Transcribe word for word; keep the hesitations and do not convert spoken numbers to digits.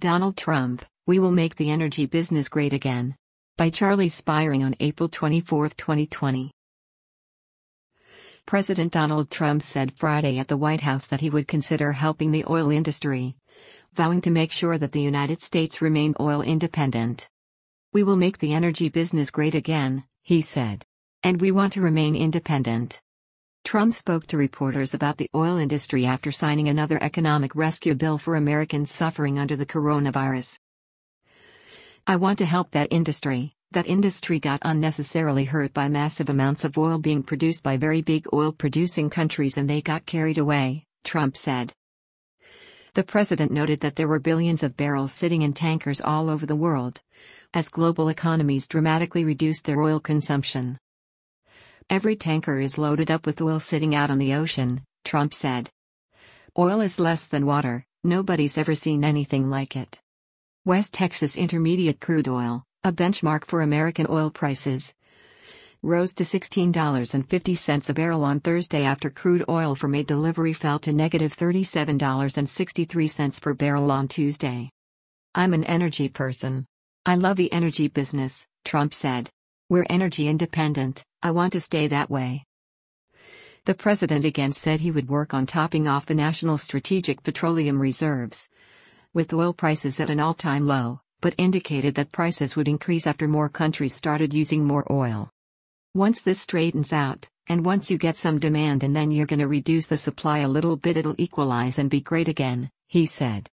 Donald Trump, We Will Make the Energy Business Great Again. By Charlie Spiring on April twenty-fourth, twenty twenty. President Donald Trump said Friday at the White House that he would consider helping the oil industry, vowing to make sure that the United States remain oil independent. "We will make the energy business great again," he said. "And we want to remain independent." Trump spoke to reporters about the oil industry after signing another economic rescue bill for Americans suffering under the coronavirus. "I want to help that industry. That industry got unnecessarily hurt by massive amounts of oil being produced by very big oil-producing countries and they got carried away," Trump said. The president noted that there were billions of barrels sitting in tankers all over the world, as global economies dramatically reduced their oil consumption. "Every tanker is loaded up with oil sitting out on the ocean," Trump said. "Oil is less than water, nobody's ever seen anything like it." West Texas Intermediate crude oil, a benchmark for American oil prices, rose to sixteen dollars and fifty cents a barrel on Thursday after crude oil for May delivery fell to negative thirty-seven dollars and sixty-three cents per barrel on Tuesday. "I'm an energy person. I love the energy business," Trump said. "We're energy independent. I want to stay that way." The president again said he would work on topping off the national strategic petroleum reserves, with oil prices at an all-time low, but indicated that prices would increase after more countries started using more oil. "Once this straightens out, and once you get some demand and then you're gonna reduce the supply a little bit, it'll equalize and be great again," he said.